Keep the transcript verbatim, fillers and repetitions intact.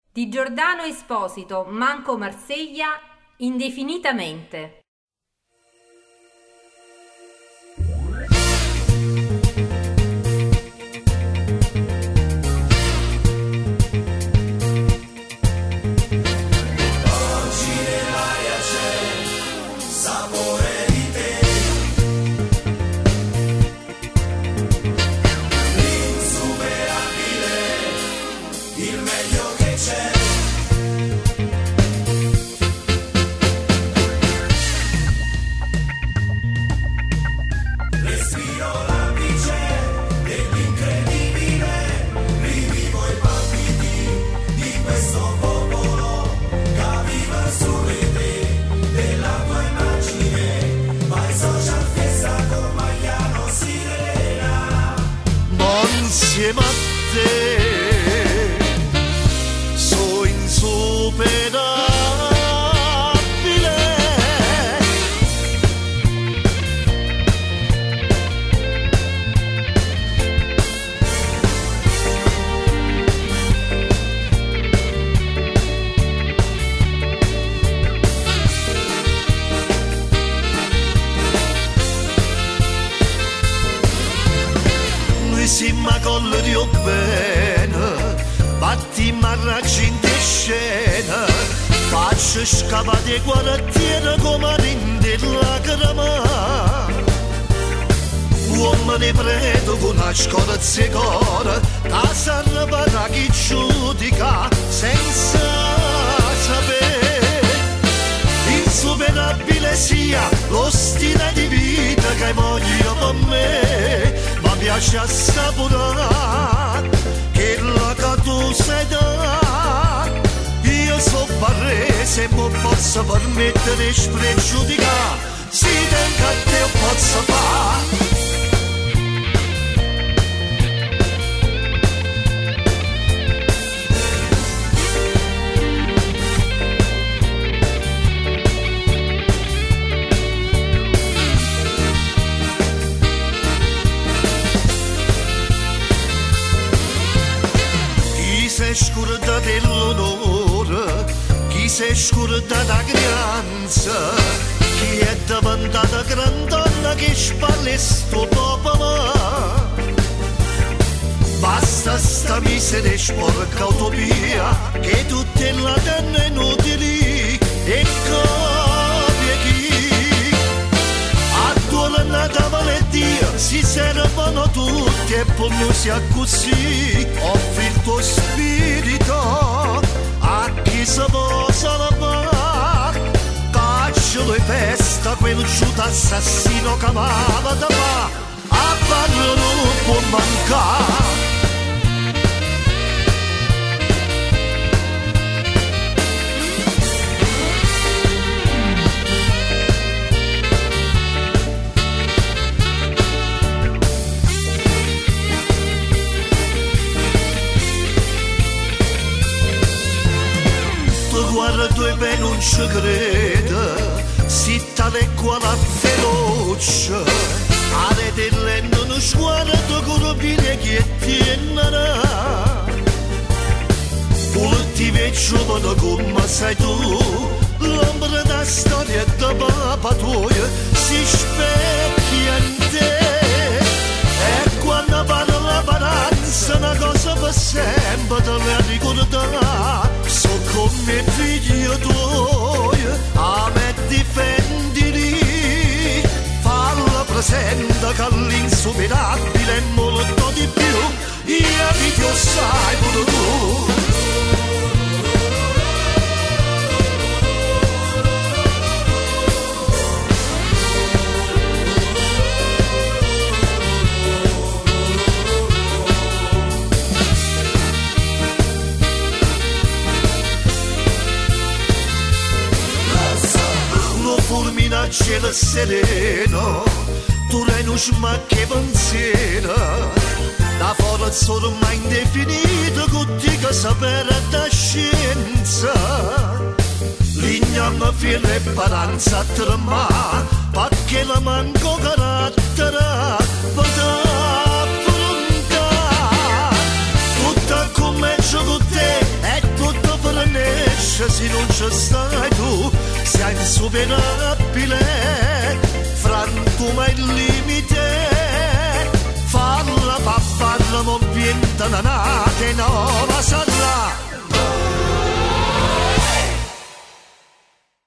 Di Giordano Esposito, Manco Marsiglia, indefinitamente. Insieme a te sono insuperabile. Si ma collo bene, batti marracci in scena, faccio scappare quartiere come rinde lacrima. Uomini preto con una scorza cuore, casa ripara chi giudica senza sapere. Insuperabile sia lo stile di vita che voglio per me. Piace assaporare che la che tu sei da. Io so barrese e non posso permettere di spregiudicare. Si tenga a te posso fare. Chi si scorda dell'onore, chi si scorda da creanza, chi è diventata grandonna che spalla sto popolo. Basta sta miseria sporca utopia, che tutte la danno inutili e copia chi. A due nata valentia si servono tutti e poi non si è così. Offri il tuo spirito a chi si posa la parte. Caccialo e festa quel giuto assassino che amava da fa. A farlo non può mancare. Guarda e bene non ci crede, si tale quale veloce, avete lento non sguardo corrobile che tienera. Volti vecchio vado come sei tu, l'ombra da storia da papà tua si specchia in te. E quando parla la paranza una cosa per sempre te la ricordare. So come figlio tuoi, a me difendili, falla presente che l'insuperabile è molto di più, io vi ti sai pure tu. Fulmina cielo sereno, tu re non smacchi pensiero, da forza ormai indefinita, tutti che sapere da scienza. L'ignama fine e paranza a tremare, perché la manco carattere, vada affrontare. Tutta come gioco te, è tutto invece se non ci stai tu sei insuperabile, frantuma il limite, falla papparla, non vienta una catena.